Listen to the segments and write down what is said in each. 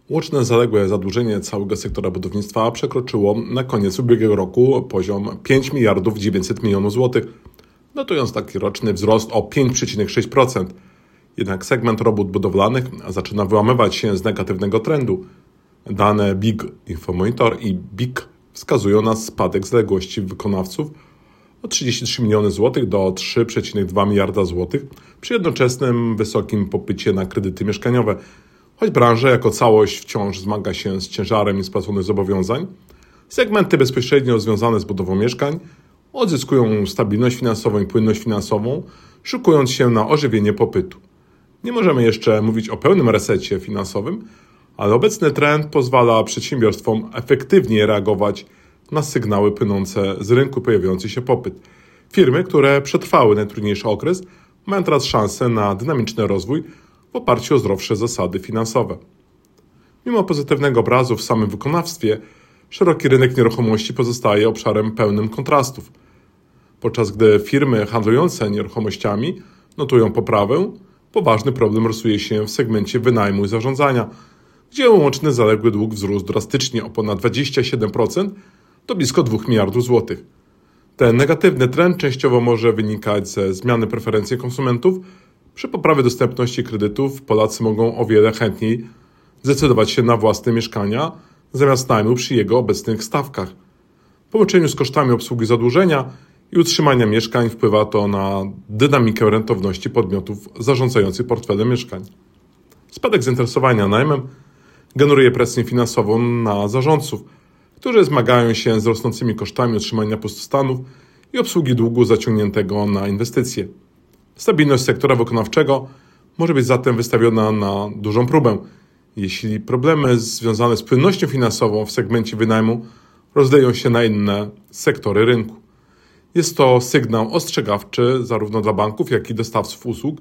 Łączne zaległe zadłużenie całego sektora budownictwa przekroczyło na koniec ubiegłego roku poziom 5 miliardów 900 milionów złotych, notując taki roczny wzrost o 5,6%. Jednak segment robót budowlanych zaczyna wyłamywać się z negatywnego trendu. Dane BIG Infomonitor i BIG wskazują na spadek zaległości wykonawców o 33 miliony złotych do 3,2 miliarda złotych przy jednoczesnym wysokim popycie na kredyty mieszkaniowe. Choć branża jako całość wciąż zmaga się z ciężarem niespłaconych zobowiązań, segmenty bezpośrednio związane z budową mieszkań odzyskują stabilność finansową i płynność finansową, szykując się na ożywienie popytu. Nie możemy jeszcze mówić o pełnym resecie finansowym, ale obecny trend pozwala przedsiębiorstwom efektywnie reagować na sygnały płynące z rynku pojawiający się popyt. Firmy, które przetrwały najtrudniejszy okres, mają teraz szansę na dynamiczny rozwój w oparciu o zdrowsze zasady finansowe. Mimo pozytywnego obrazu w samym wykonawstwie, szeroki rynek nieruchomości pozostaje obszarem pełnym kontrastów. Podczas gdy firmy handlujące nieruchomościami notują poprawę, poważny problem rysuje się w segmencie wynajmu i zarządzania, gdzie łączny zaległy dług wzrósł drastycznie o ponad 27% do blisko 2 miliardów złotych. Ten negatywny trend częściowo może wynikać ze zmiany preferencji konsumentów. Przy poprawie dostępności kredytów Polacy mogą o wiele chętniej zdecydować się na własne mieszkania zamiast najmu przy jego obecnych stawkach. W połączeniu z kosztami obsługi zadłużenia i utrzymania mieszkań wpływa to na dynamikę rentowności podmiotów zarządzających portfelem mieszkań. Spadek zainteresowania najmem generuje presję finansową na zarządców, którzy zmagają się z rosnącymi kosztami utrzymania pustostanów i obsługi długu zaciągniętego na inwestycje. Stabilność sektora wykonawczego może być zatem wystawiona na dużą próbę, jeśli problemy związane z płynnością finansową w segmencie wynajmu rozleją się na inne sektory rynku. Jest to sygnał ostrzegawczy zarówno dla banków, jak i dostawców usług,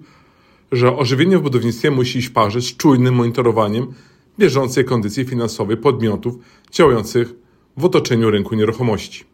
że ożywienie w budownictwie musi iść w parze z czujnym monitorowaniem bieżącej kondycji finansowej podmiotów działających w otoczeniu rynku nieruchomości.